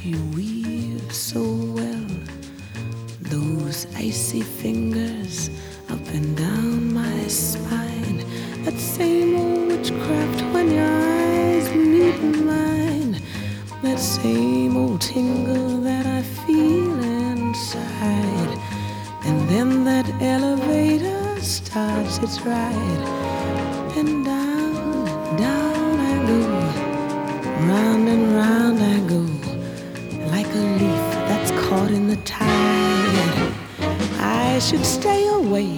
She weaves so well, those icy fingers up and down my spine. That same old witchcraft when your eyes meet mine. That same old tingle that I feel inside. And then that elevator starts its ride. And down, down I go, round and round I go, like a leaf that's caught in the tide. I should stay away